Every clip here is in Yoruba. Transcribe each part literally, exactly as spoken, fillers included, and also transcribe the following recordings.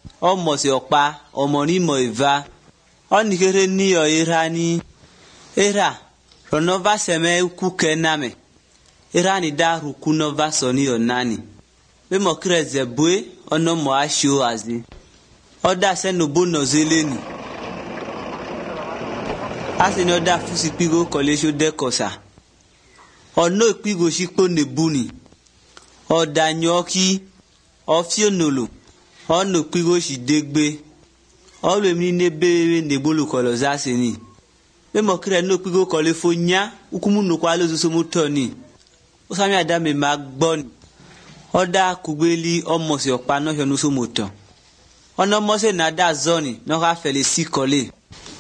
Omo se okpa, omo ni mo eva. Oni kere ni o irani. Era, ronova seme ukuke name. Irani da rukunova soni onani. Be mo kire zebwe, ono mo asho azi. Oda se nubu no zeleni. Ase ni oda fusi pigo kolesho dekosa. Ono pigo shikpo nebuni. Oda nyoki. Ofio nolo. Ono pigo shi degbe. Olu emini nebe nebulu koloza seni. Be mo kire no pigo kolefo nya. Ukumu no kwa lo zoso mutoni. Osami adame magboni. Oda kubeli omo se okpa no honu so moto. Ono mose na da zoni no ka fele si kole.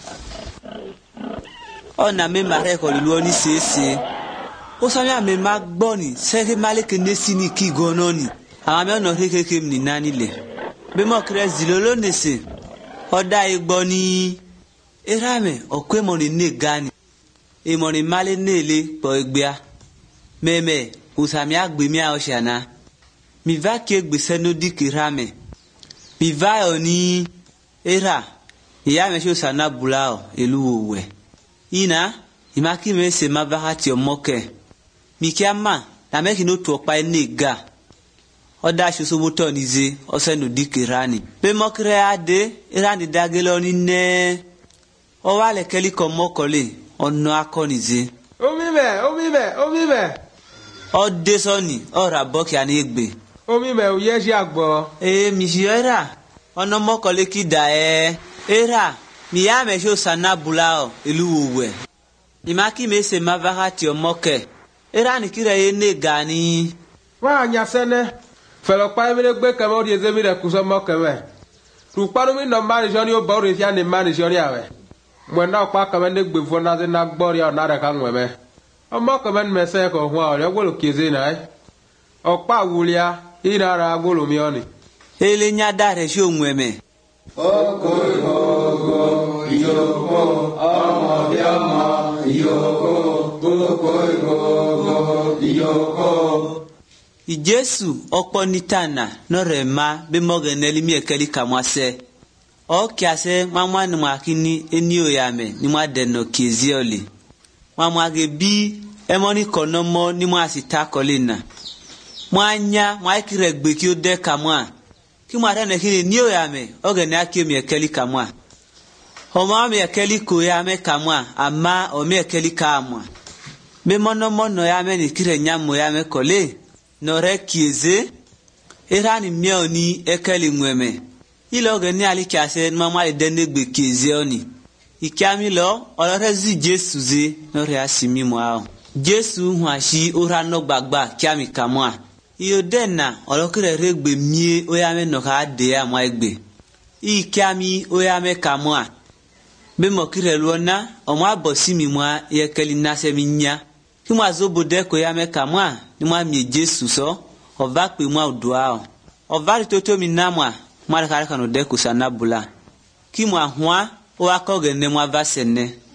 Ona me mare ko lu oni sese. Osami ame magboni se ke male ke nesini ki gononi. Awame ono hekeke mni nani le. Be mo kire zilolo nese. Oda egboni. Erame okwe moni ne gani. E moni male nele po egbea. Meme usami agbe mi a oshana. Mi va ki egbe seno diki rame. Mi va oni. Era. Iya me sho sana bulao elu owe. Ina. Imaki me se mavahati omoke. Mi kiama. Na meki no tuokpa ene ga. Oda shuso muto nize. Oseno diki rani. Be mokre ade. Irani dagele oni ne. Owale keli komokole. Ono akonize. Omime, omime, omime. Ode soni. Ora boki ani egbe. Omime uyeji agbo. Eh, mi era. Ono mokole ki da e. Era. Mi ya me sho sana bulao. Elu uwe. Imaki me se mavahati omoke. Era ni kire ene gani. Wa nyasene. Felo pa emire gbe keme odi ezemire kuso mokeme. Rukpanu mi no mani joni o bawre fi ani mani joni awe. Mwenda okpa keme ne gbe fo na ze na gbori o na re ka nweme. Omokeme me se ko ho o gwolo kize na e. Okpa wulia ina ra gwolo mi oni. Ele nya dare sho nweme. Okoigogo yoko omo biama yoko okoigogo yoko. Ijesu okpo nitana no rema be mogeneli mi ekeli kamwase. O kiase mamwa ni mwakini eni oyame ni mwa deno kizioli. Mamwa gebi emoni konomo ni mwa sita kolina. Mwanya mwa ikiregbe ki ode kamwa. Ki mwa rene kini ni oyame ogene aki mi ekeli kamwa. Homa mi ekeli koyame kamwa ama o mi ekeli kamwa. Be monomo no yame ni kire nyamo yame kole. Nore kieze. Irani miao ni ekeli mweme. Ilo ogene alikiase mama edene gbe kieze oni. Ikiami lo olore zi Jesu ze nore asimi mwao. Jesu huashi ora no gbagba kiami kamwa. Iyo dena olokire regbe mie oyame no ka de ya mwa egbe. Ikiami oyame kamwa. Be mokire luona omwa bosimi mwa yekeli nase minya. Kimwa zobode ko yame kamwa ni mwa mi Jesu so ova pe mwa oduao. Ova ritoto mi namwa mwa kare kanu de kusana bula. Kimwa hwa o akogene mwa vasene.